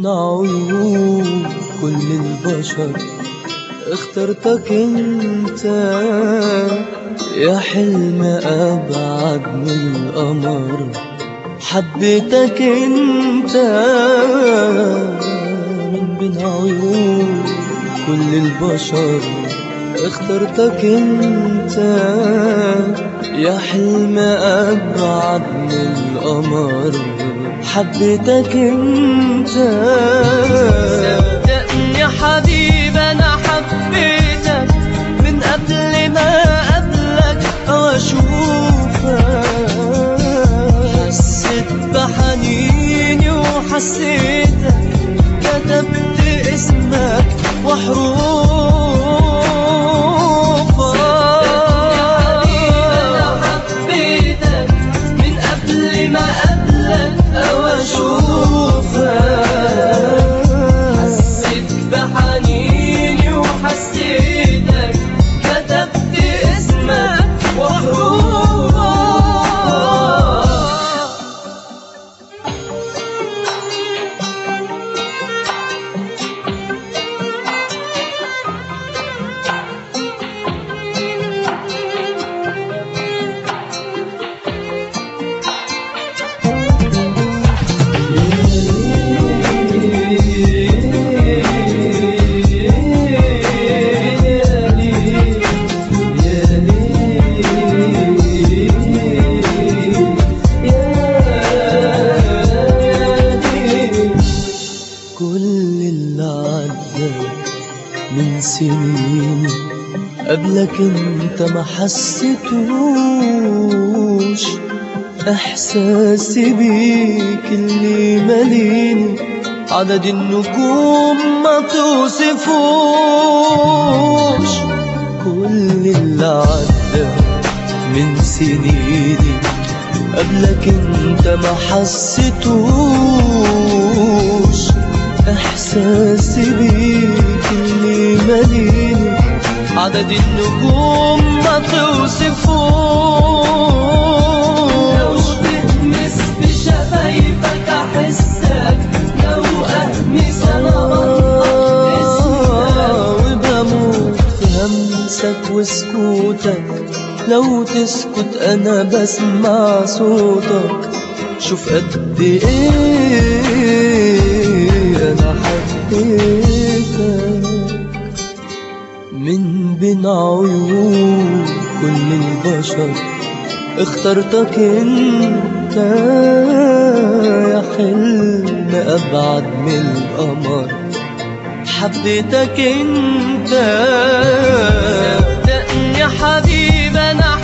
عيون كل البشر اخترتك انت يا حلم ابعد من القمر. حبيتك انت من بين عيون كل البشر اخترتك انت يا حلم ابعد من القمر. حبيتك انت. صدقني يا حبيبي انا حبيتك من قبل ما اقابلك او اشوفك. حسيت بحنيني وحسيتك كتبت اسمك وحروفك. حسيت بحنيني وحسيتك كتبت اسمك وحروفك. من سنين قبلك انت ما حسيتوش. احساسي بيك اللي ماليني عدد النجوم ما توصفوش. كل اللي عدى من سنيني قبلك انت ما حسيتوش. احساسي بيك اللي ماليني عدد النجوم ما توصفوش. لو تهمس بشفايفك احسك، لو اهمس انا بنطق اسمك. وبموت في همسك وسكوتك، لو تسكت انا بسمع صوتك. شوف قد ايه انا حبيتك من بين عيون كل البشر اخترتك انت يا حلم ابعد من القمر. حبيتك انت. صدقني يا حبيبي انا